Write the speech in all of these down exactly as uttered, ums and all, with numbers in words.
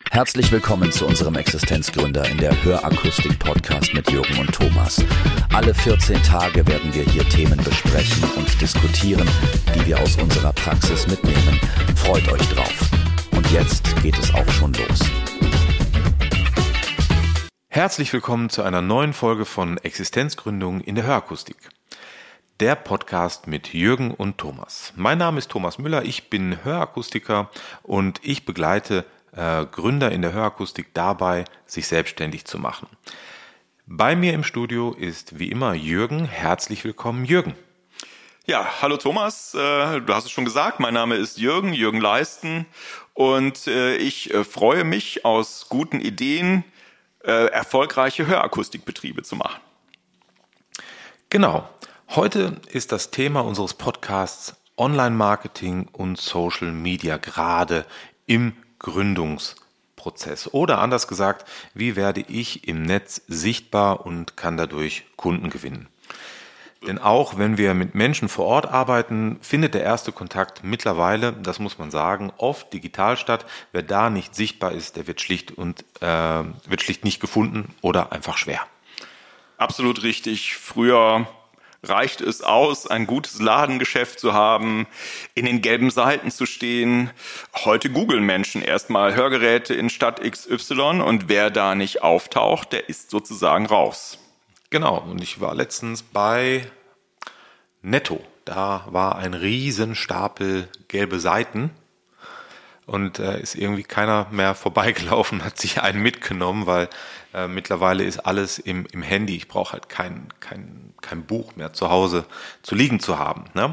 Herzlich willkommen zu unserem Existenzgründer in der Hörakustik-Podcast mit Jürgen und Thomas. Alle vierzehn Tage werden wir hier Themen besprechen und diskutieren, die wir aus unserer Praxis mitnehmen. Freut euch drauf. Und jetzt geht es auch schon los. Herzlich willkommen zu einer neuen Folge von Existenzgründung in der Hörakustik. Der Podcast mit Jürgen und Thomas. Mein Name ist Thomas Müller, ich bin Hörakustiker und ich begleite äh, Gründer in der Hörakustik dabei, sich selbstständig zu machen. Bei mir im Studio ist wie immer Jürgen. Herzlich willkommen, Jürgen. Ja, hallo Thomas, äh, du hast es schon gesagt, mein Name ist Jürgen, Jürgen Leisten und äh, ich äh, freue mich, aus guten Ideen äh, erfolgreiche Hörakustikbetriebe zu machen. Genau. Heute ist das Thema unseres Podcasts Online-Marketing und Social Media, gerade im Gründungsprozess. Oder anders gesagt, wie werde ich im Netz sichtbar und kann dadurch Kunden gewinnen? Denn auch wenn wir mit Menschen vor Ort arbeiten, findet der erste Kontakt mittlerweile, das muss man sagen, oft digital statt. Wer da nicht sichtbar ist, der wird schlicht und äh, wird schlicht nicht gefunden oder einfach schwer. Absolut richtig. Früher reicht es aus, ein gutes Ladengeschäft zu haben, in den gelben Seiten zu stehen. Heute googeln Menschen erstmal Hörgeräte in Stadt X Y und wer da nicht auftaucht, der ist sozusagen raus. Genau, und ich war letztens bei Netto. Da war ein Riesenstapel gelbe Seiten und äh, ist irgendwie keiner mehr vorbeigelaufen, hat sich einen mitgenommen, weil äh, mittlerweile ist alles im, im Handy. Ich brauche halt kein, kein, kein Buch mehr zu Hause zu liegen zu haben. Ne?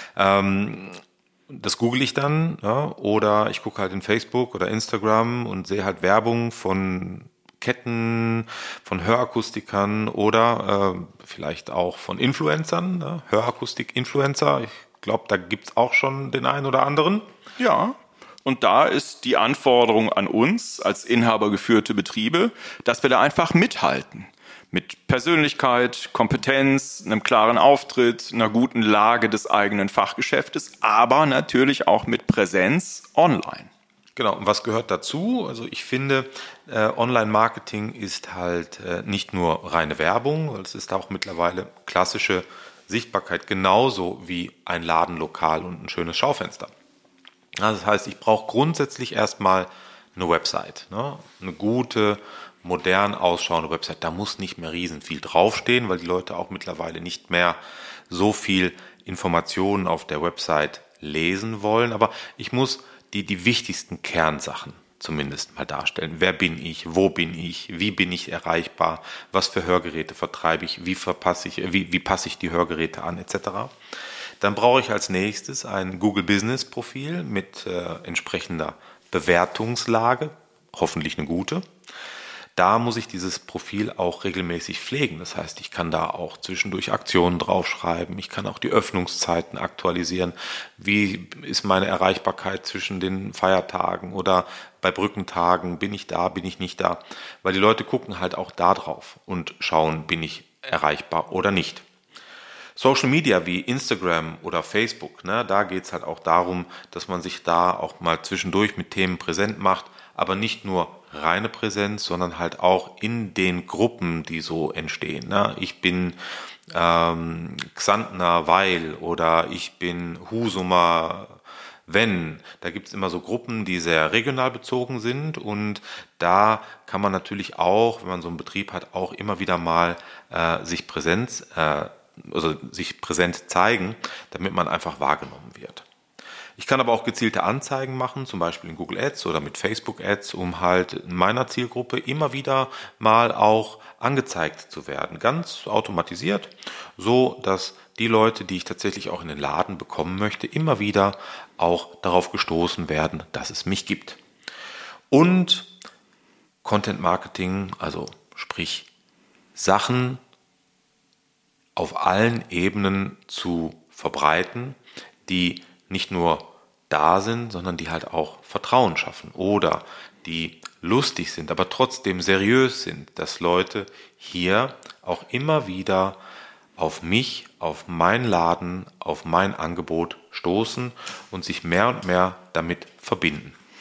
Ähm, das google ich dann, ja? Oder ich gucke halt in Facebook oder Instagram und sehe halt Werbung von Ketten, von Hörakustikern oder äh, vielleicht auch von Influencern, ne? Hörakustik-Influencer. Ich glaube, da gibt's auch schon den einen oder anderen. Ja. Und da ist die Anforderung an uns als inhabergeführte Betriebe, dass wir da einfach mithalten. Mit Persönlichkeit, Kompetenz, einem klaren Auftritt, einer guten Lage des eigenen Fachgeschäftes, aber natürlich auch mit Präsenz online. Genau, und was gehört dazu? Also ich finde, äh, Online-Marketing ist halt äh, nicht nur reine Werbung, es ist auch mittlerweile klassische Sichtbarkeit, genauso wie ein Ladenlokal und ein schönes Schaufenster. Das heißt, ich brauche grundsätzlich erstmal eine Website, ne? Eine gute, modern ausschauende Website. Da muss nicht mehr riesen viel draufstehen, weil die Leute auch mittlerweile nicht mehr so viel Informationen auf der Website lesen wollen. Aber ich muss die, die wichtigsten Kernsachen zumindest mal darstellen. Wer bin ich? Wo bin ich? Wie bin ich erreichbar? Was für Hörgeräte vertreibe ich? Wie verpasse ich, wie, wie passe ich die Hörgeräte an, et cetera. Dann brauche ich als nächstes ein Google Business Profil mit äh, entsprechender Bewertungslage, hoffentlich eine gute. Da muss ich dieses Profil auch regelmäßig pflegen. Das heißt, ich kann da auch zwischendurch Aktionen draufschreiben. Ich kann auch die Öffnungszeiten aktualisieren. Wie ist meine Erreichbarkeit zwischen den Feiertagen oder bei Brückentagen? Bin ich da, bin ich nicht da? Weil die Leute gucken halt auch da drauf und schauen, bin ich erreichbar oder nicht. Social Media wie Instagram oder Facebook, ne, da geht es halt auch darum, dass man sich da auch mal zwischendurch mit Themen präsent macht, aber nicht nur reine Präsenz, sondern halt auch in den Gruppen, die so entstehen. Ne. Ich bin ähm, Xantner Weil oder ich bin Husumer Wenn. Da gibt es immer so Gruppen, die sehr regional bezogen sind und da kann man natürlich auch, wenn man so einen Betrieb hat, auch immer wieder mal äh, sich Präsenz äh, also sich präsent zeigen, damit man einfach wahrgenommen wird. Ich kann aber auch gezielte Anzeigen machen, zum Beispiel in Google Ads oder mit Facebook Ads, um halt in meiner Zielgruppe immer wieder mal auch angezeigt zu werden. Ganz automatisiert, so dass die Leute, die ich tatsächlich auch in den Laden bekommen möchte, immer wieder auch darauf gestoßen werden, dass es mich gibt. Und Content Marketing, also sprich Sachen auf allen Ebenen zu verbreiten, die nicht nur da sind, sondern die halt auch Vertrauen schaffen oder die lustig sind, aber trotzdem seriös sind, dass Leute hier auch immer wieder auf mich, auf meinen Laden, auf mein Angebot stoßen und sich mehr und mehr damit verbinden.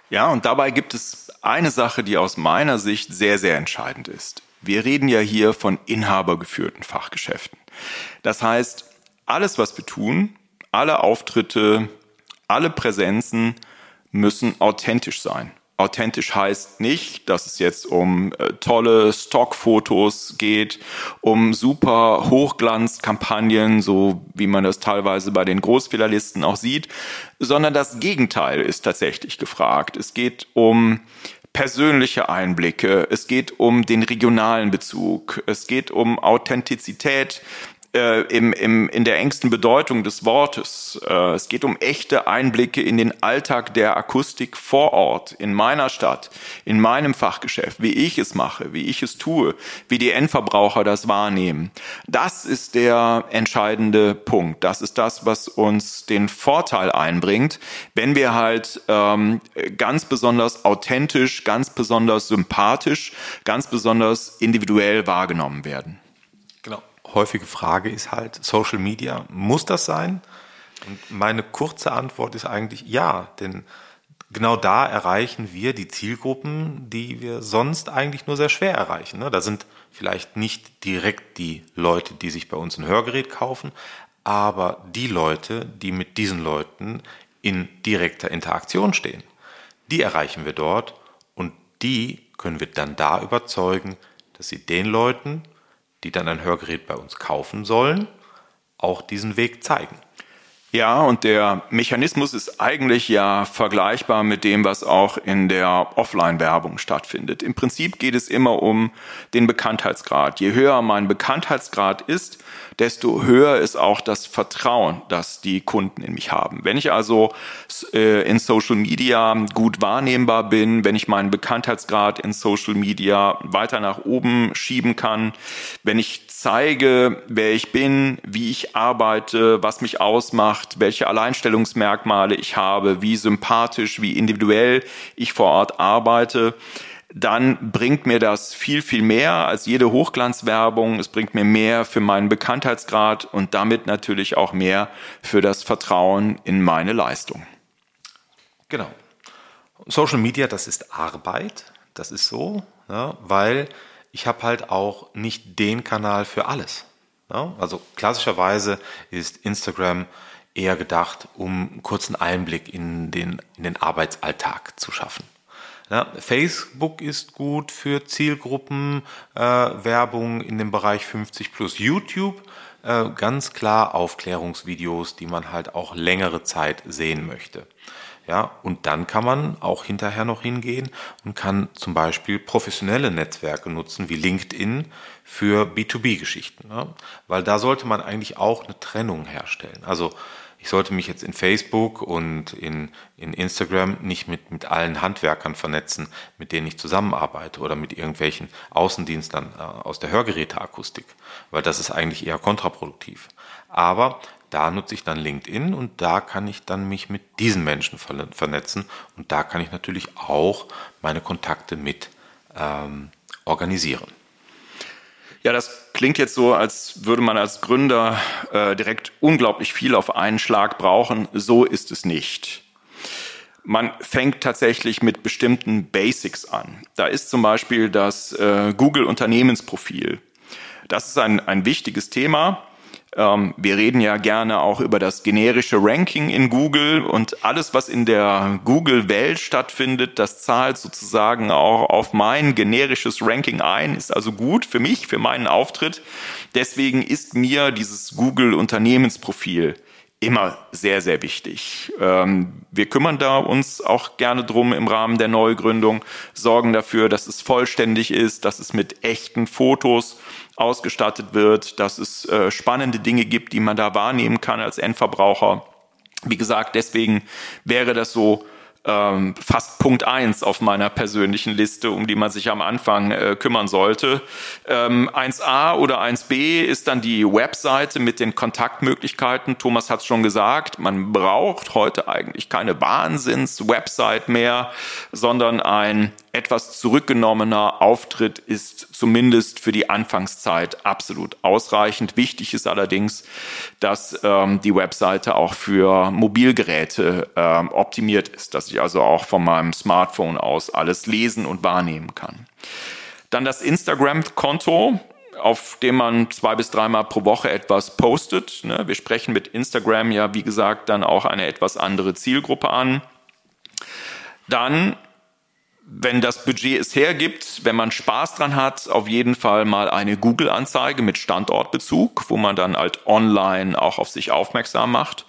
Ja, und dabei gibt es eine Sache, die aus meiner Sicht sehr, sehr entscheidend ist. Wir reden ja hier von inhabergeführten Fachgeschäften. Das heißt, alles, was wir tun, alle Auftritte, alle Präsenzen müssen authentisch sein. Authentisch heißt nicht, dass es jetzt um äh, tolle Stockfotos geht, um super Hochglanzkampagnen, so wie man das teilweise bei den Großfehlerlisten auch sieht, sondern das Gegenteil ist tatsächlich gefragt. Es geht um persönliche Einblicke, es geht um den regionalen Bezug, es geht um Authentizität, äh, im, im, in der engsten Bedeutung des Wortes. Äh, es geht um echte Einblicke in den Alltag der Akustik vor Ort, in meiner Stadt, in meinem Fachgeschäft, wie ich es mache, wie ich es tue, wie die Endverbraucher das wahrnehmen. Das ist der entscheidende Punkt. Das ist das, was uns den Vorteil einbringt, wenn wir halt ähm, ganz besonders authentisch, ganz besonders sympathisch, ganz besonders individuell wahrgenommen werden. Genau. Häufige Frage ist halt, Social Media, muss das sein? Und meine kurze Antwort ist eigentlich ja, denn genau da erreichen wir die Zielgruppen, die wir sonst eigentlich nur sehr schwer erreichen. Da sind vielleicht nicht direkt die Leute, die sich bei uns ein Hörgerät kaufen, aber die Leute, die mit diesen Leuten in direkter Interaktion stehen, die erreichen wir dort und die können wir dann da überzeugen, dass sie den Leuten, die dann ein Hörgerät bei uns kaufen sollen, auch diesen Weg zeigen. Ja, und der Mechanismus ist eigentlich ja vergleichbar mit dem, was auch in der Offline-Werbung stattfindet. Im Prinzip geht es immer um den Bekanntheitsgrad. Je höher mein Bekanntheitsgrad ist, desto höher ist auch das Vertrauen, das die Kunden in mich haben. Wenn ich also äh, in Social Media gut wahrnehmbar bin, wenn ich meinen Bekanntheitsgrad in Social Media weiter nach oben schieben kann, wenn ich zeige, wer ich bin, wie ich arbeite, was mich ausmacht, welche Alleinstellungsmerkmale ich habe, wie sympathisch, wie individuell ich vor Ort arbeite, dann bringt mir das viel, viel mehr als jede Hochglanzwerbung. Es bringt mir mehr für meinen Bekanntheitsgrad und damit natürlich auch mehr für das Vertrauen in meine Leistung. Genau. Social Media, das ist Arbeit, das ist so, ja, weil ich habe halt auch nicht den Kanal für alles. Ja? Also klassischerweise ist Instagram eher gedacht, um einen kurzen Einblick in den, in den Arbeitsalltag zu schaffen. Ja, Facebook ist gut für Zielgruppen, äh, Werbung in dem Bereich fünfzig plus. YouTube, äh, ganz klar Aufklärungsvideos, die man halt auch längere Zeit sehen möchte. Ja, und dann kann man auch hinterher noch hingehen und kann zum Beispiel professionelle Netzwerke nutzen, wie LinkedIn für B zwei B-Geschichten. Ja? Weil da sollte man eigentlich auch eine Trennung herstellen. Also ich sollte mich jetzt in Facebook und in, in Instagram nicht mit, mit allen Handwerkern vernetzen, mit denen ich zusammenarbeite oder mit irgendwelchen Außendienstlern äh, aus der Hörgeräteakustik, weil das ist eigentlich eher kontraproduktiv. Aber da nutze ich dann LinkedIn und da kann ich dann mich mit diesen Menschen vernetzen und da kann ich natürlich auch meine Kontakte mit ähm, organisieren. Ja, das klingt jetzt so, als würde man als Gründer äh, direkt unglaublich viel auf einen Schlag brauchen. So ist es nicht. Man fängt tatsächlich mit bestimmten Basics an. Da ist zum Beispiel das äh, Google-Unternehmensprofil. Das ist ein, ein wichtiges Thema. Ähm, wir reden ja gerne auch über das generische Ranking in Google und alles, was in der Google-Welt stattfindet, das zahlt sozusagen auch auf mein generisches Ranking ein, ist also gut für mich, für meinen Auftritt. Deswegen ist mir dieses Google-Unternehmensprofil immer sehr, sehr wichtig. Ähm, wir kümmern da uns auch gerne drum im Rahmen der Neugründung, sorgen dafür, dass es vollständig ist, dass es mit echten Fotos ausgestattet wird, dass es äh, spannende Dinge gibt, die man da wahrnehmen kann als Endverbraucher. Wie gesagt, deswegen wäre das so ähm, fast Punkt eins auf meiner persönlichen Liste, um die man sich am Anfang äh, kümmern sollte. Ähm, eins a oder eins b ist dann die Webseite mit den Kontaktmöglichkeiten. Thomas hat es schon gesagt, man braucht heute eigentlich keine Wahnsinns-Website mehr, sondern ein etwas zurückgenommener Auftritt ist zumindest für die Anfangszeit absolut ausreichend. Wichtig ist allerdings, dass ähm, die Webseite auch für Mobilgeräte ähm, optimiert ist, dass ich also auch von meinem Smartphone aus alles lesen und wahrnehmen kann. Dann das Instagram-Konto, auf dem man zwei bis dreimal pro Woche etwas postet. Wir sprechen mit Instagram ja, wie gesagt, dann auch eine etwas andere Zielgruppe an. Dann, wenn das Budget es hergibt, wenn man Spaß dran hat, auf jeden Fall mal eine Google-Anzeige mit Standortbezug, wo man dann halt online auch auf sich aufmerksam macht.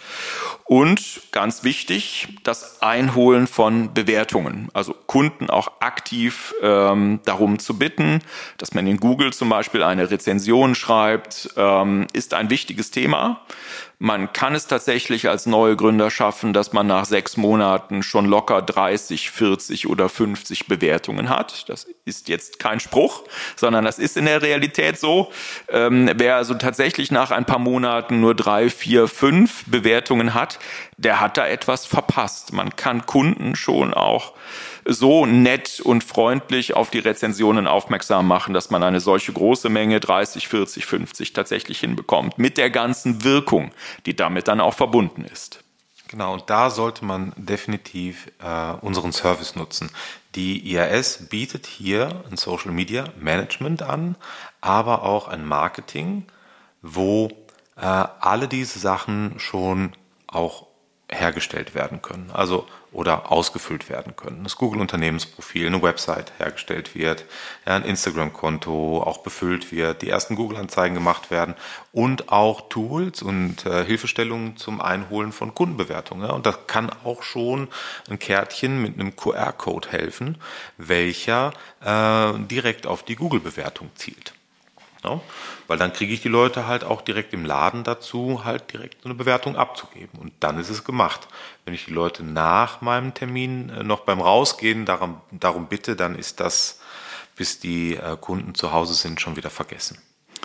Und ganz wichtig, das Einholen von Bewertungen. Also Kunden auch aktiv ähm, darum zu bitten, dass man in Google zum Beispiel eine Rezension schreibt, ähm, ist ein wichtiges Thema. Man kann es tatsächlich als neue Gründer schaffen, dass man nach sechs Monaten schon locker dreißig, vierzig oder fünfzig Bewertungen hat. Das ist jetzt kein Spruch, sondern das ist in der Realität so. Ähm, wer also tatsächlich nach ein paar Monaten nur drei, vier, fünf Bewertungen hat, der hat da etwas verpasst. Man kann Kunden schon auch so nett und freundlich auf die Rezensionen aufmerksam machen, dass man eine solche große Menge, dreißig, vierzig, fünfzig, tatsächlich hinbekommt. Mit der ganzen Wirkung, die damit dann auch verbunden ist. Genau, und da sollte man definitiv äh, unseren Service nutzen. Die I A S bietet hier ein Social Media Management an, aber auch ein Marketing, wo äh, alle diese Sachen schon auch hergestellt werden können, also oder ausgefüllt werden können. Das Google-Unternehmensprofil, eine Website hergestellt wird, ja, ein Instagram-Konto auch befüllt wird, die ersten Google-Anzeigen gemacht werden und auch Tools und äh, Hilfestellungen zum Einholen von Kundenbewertungen. Ja. Und das kann auch schon ein Kärtchen mit einem Q R-Code helfen, welcher äh, direkt auf die Google-Bewertung zielt. Ja, weil dann kriege ich die Leute halt auch direkt im Laden dazu, halt direkt eine Bewertung abzugeben. Und dann ist es gemacht. Wenn ich die Leute nach meinem Termin noch beim Rausgehen darum, darum bitte, dann ist das, bis die Kunden zu Hause sind, schon wieder vergessen.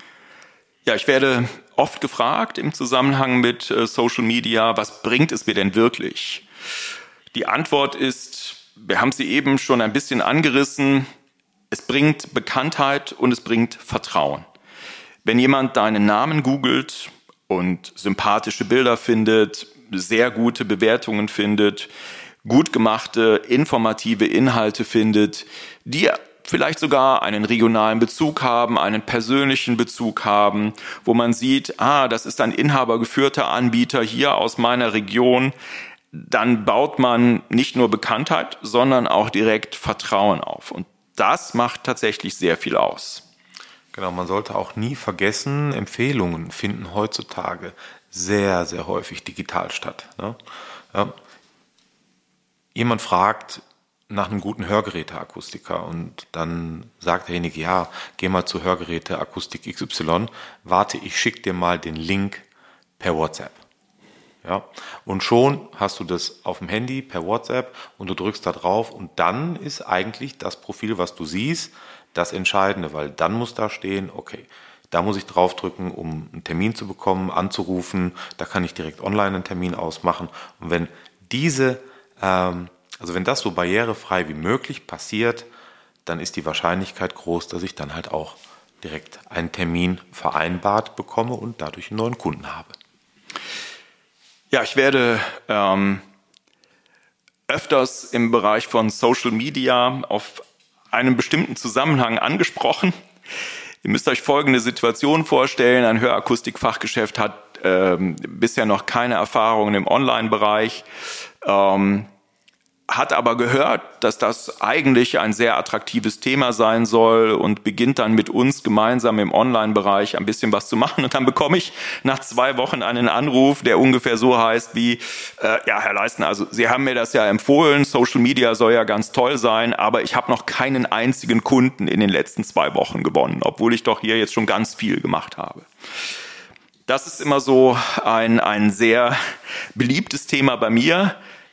Ja, ich werde oft gefragt im Zusammenhang mit Social Media, was bringt es mir denn wirklich? Die Antwort ist, wir haben sie eben schon ein bisschen angerissen, es bringt Bekanntheit und es bringt Vertrauen. Wenn jemand deinen Namen googelt und sympathische Bilder findet, sehr gute Bewertungen findet, gut gemachte, informative Inhalte findet, die vielleicht sogar einen regionalen Bezug haben, einen persönlichen Bezug haben, wo man sieht, ah, das ist ein inhabergeführter Anbieter hier aus meiner Region, dann baut man nicht nur Bekanntheit, sondern auch direkt Vertrauen auf. Und das macht tatsächlich sehr viel aus. Genau, man sollte auch nie vergessen, Empfehlungen finden heutzutage sehr, sehr häufig digital statt. Ne? Ja. Jemand fragt nach einem guten Hörgeräteakustiker und dann sagt derjenige, ja, geh mal zu Hörgeräteakustik X Y, warte, ich schicke dir mal den Link per WhatsApp. Ja, und schon hast du das auf dem Handy per WhatsApp und du drückst da drauf und dann ist eigentlich das Profil, was du siehst, das Entscheidende, weil dann muss da stehen, okay, da muss ich draufdrücken, um einen Termin zu bekommen, anzurufen, da kann ich direkt online einen Termin ausmachen und wenn diese, ähm, also wenn das so barrierefrei wie möglich passiert, dann ist die Wahrscheinlichkeit groß, dass ich dann halt auch direkt einen Termin vereinbart bekomme und dadurch einen neuen Kunden habe. Ja, ich werde ähm, öfters im Bereich von Social Media auf einen bestimmten Zusammenhang angesprochen. Ihr müsst euch folgende Situation vorstellen. Ein Hörakustik-Fachgeschäft hat ähm, bisher noch keine Erfahrungen im Online-Bereich, ähm, hat aber gehört, dass das eigentlich ein sehr attraktives Thema sein soll und beginnt dann mit uns gemeinsam im Online-Bereich ein bisschen was zu machen. Und dann bekomme ich nach zwei Wochen einen Anruf, der ungefähr so heißt wie, äh, ja, Herr Leistner, also Sie haben mir das ja empfohlen, Social Media soll ja ganz toll sein, aber ich habe noch keinen einzigen Kunden in den letzten zwei Wochen gewonnen, obwohl ich doch hier jetzt schon ganz viel gemacht habe. Das ist immer so ein, ein sehr beliebtes Thema bei mir.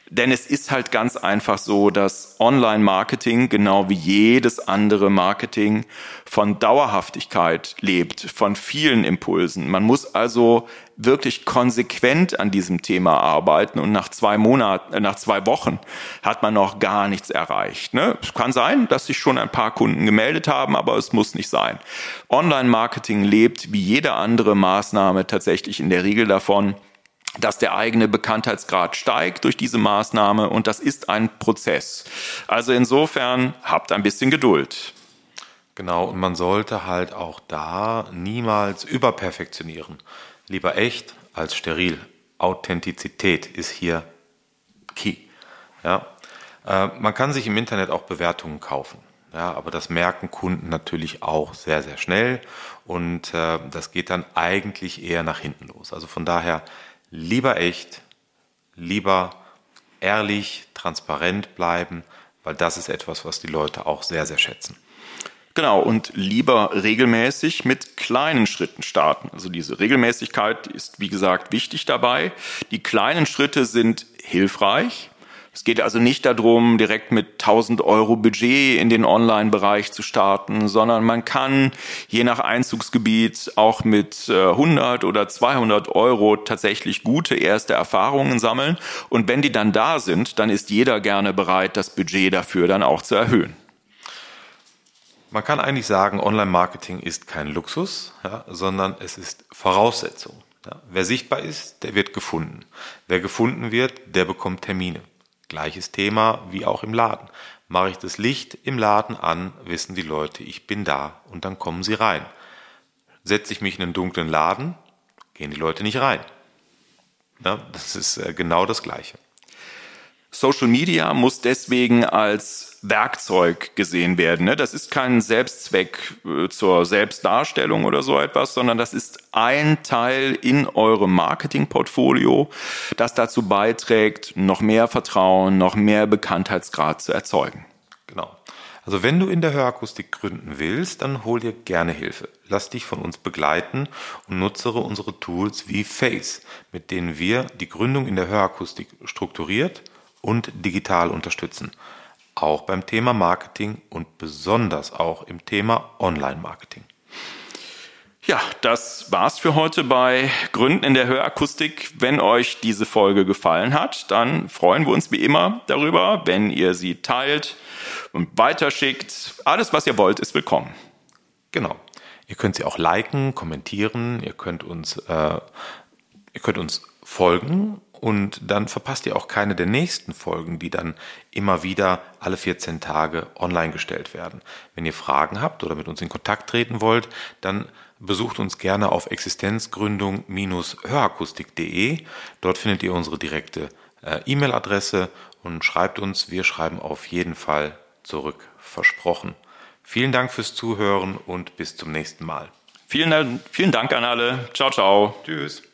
Denn es ist halt ganz einfach so, dass Online-Marketing, genau wie jedes andere Marketing, von Dauerhaftigkeit lebt, von vielen Impulsen. Man muss also wirklich konsequent an diesem Thema arbeiten und nach zwei Monaten, äh, nach zwei Wochen hat man noch gar nichts erreicht. Ne? Es kann sein, dass sich schon ein paar Kunden gemeldet haben, aber es muss nicht sein. Online-Marketing lebt wie jede andere Maßnahme tatsächlich in der Regel davon, dass der eigene Bekanntheitsgrad steigt durch diese Maßnahme und das ist ein Prozess. Also insofern habt ein bisschen Geduld. Genau, und man sollte halt auch da niemals überperfektionieren. Lieber echt als steril. Authentizität ist hier key. Ja? Äh, man kann sich im Internet auch Bewertungen kaufen. Ja, aber das merken Kunden natürlich auch sehr, sehr schnell und äh, das geht dann eigentlich eher nach hinten los. Also von daher lieber echt, lieber ehrlich, transparent bleiben, weil das ist etwas, was die Leute auch sehr, sehr schätzen. Genau, und lieber regelmäßig mit kleinen Schritten starten. Also diese Regelmäßigkeit ist, wie gesagt, wichtig dabei. Die kleinen Schritte sind hilfreich. Es geht also nicht darum, direkt mit tausend Euro Budget in den Online-Bereich zu starten, sondern man kann je nach Einzugsgebiet auch mit hundert oder zweihundert Euro tatsächlich gute erste Erfahrungen sammeln. Und wenn die dann da sind, dann ist jeder gerne bereit, das Budget dafür dann auch zu erhöhen. Man kann eigentlich sagen, Online-Marketing ist kein Luxus, ja, sondern es ist Voraussetzung. Ja. Wer sichtbar ist, der wird gefunden. Wer gefunden wird, der bekommt Termine. Gleiches Thema wie auch im Laden. Mache ich das Licht im Laden an, wissen die Leute, ich bin da und dann kommen sie rein. Setze ich mich in einen dunklen Laden, gehen die Leute nicht rein. Ja, das ist genau das Gleiche. Social Media muss deswegen als Werkzeug gesehen werden. Das ist kein Selbstzweck zur Selbstdarstellung oder so etwas, sondern das ist ein Teil in eurem Marketingportfolio, das dazu beiträgt, noch mehr Vertrauen, noch mehr Bekanntheitsgrad zu erzeugen. Genau. Also wenn du in der Hörakustik gründen willst, dann hol dir gerne Hilfe. Lass dich von uns begleiten und nutze unsere Tools wie Face, mit denen wir die Gründung in der Hörakustik strukturiert und digital unterstützen. Auch beim Thema Marketing und besonders auch im Thema Online-Marketing. Ja, das war's für heute bei Gründen in der Hörakustik. Wenn euch diese Folge gefallen hat, dann freuen wir uns wie immer darüber, wenn ihr sie teilt und weiterschickt. Alles, was ihr wollt, ist willkommen. Genau. Ihr könnt sie auch liken, kommentieren, ihr könnt uns, äh, ihr könnt uns folgen. Und dann verpasst ihr auch keine der nächsten Folgen, die dann immer wieder alle vierzehn Tage online gestellt werden. Wenn ihr Fragen habt oder mit uns in Kontakt treten wollt, dann besucht uns gerne auf existenzgründung Bindestrich hörakustik punkt de. Dort findet ihr unsere direkte äh, E-Mail-Adresse und schreibt uns. Wir schreiben auf jeden Fall zurück. Versprochen. Vielen Dank fürs Zuhören und bis zum nächsten Mal. Vielen, vielen Dank an alle. Ciao, ciao. Tschüss.